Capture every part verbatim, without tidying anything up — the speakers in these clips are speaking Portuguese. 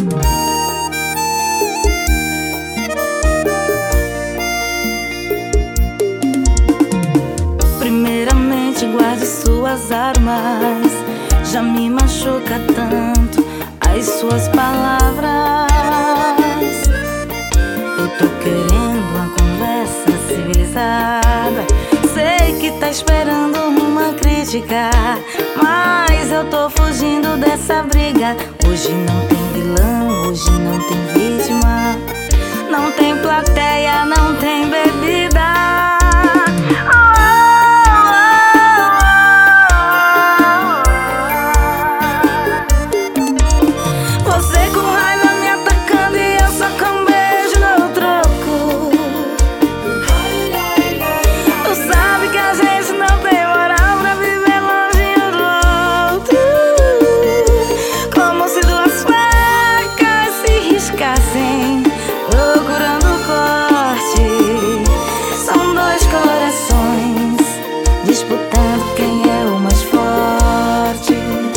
Primeiramente guarde suas armas, já me machuca tanto as suas palavras. Eu tô querendo uma conversa civilizada. Sei que tá esperando uma crítica, mas eu tô fugindo dessa briga. Hoje não tem vilão, hoje não tem vítima, não tem plateia, não tem bebida. Procurando corte, são dois corações disputando quem é o mais forte.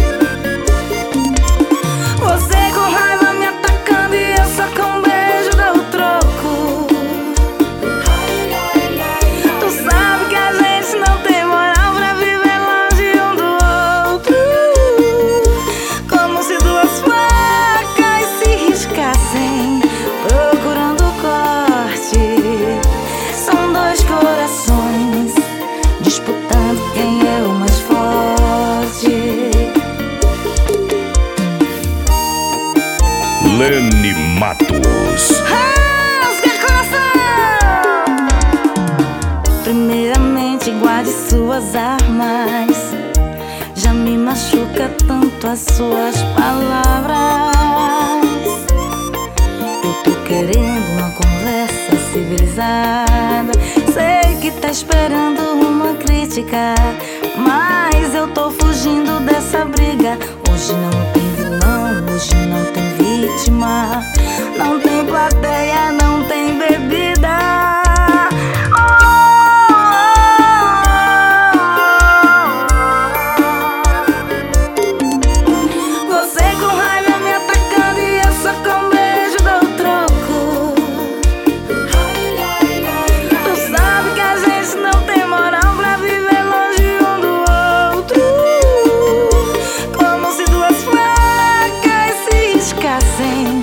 Você com raiva me atacando e eu só com um beijo dou o troco. Tu sabe que a gente não tem moral pra viver longe um do outro, como se duas facas se riscassem procurando corte. São dois corações disputando quem é o mais forte. Lene Matos. Rasga coração! Primeiramente guarde suas armas, já me machuca tanto as suas palavras. Querendo uma conversa civilizada. Sei que tá esperando uma crítica, mas eu tô fugindo dessa briga. Hoje não tem vilão, hoje não tem vítima, não tem plateia, não tem bebida. Sem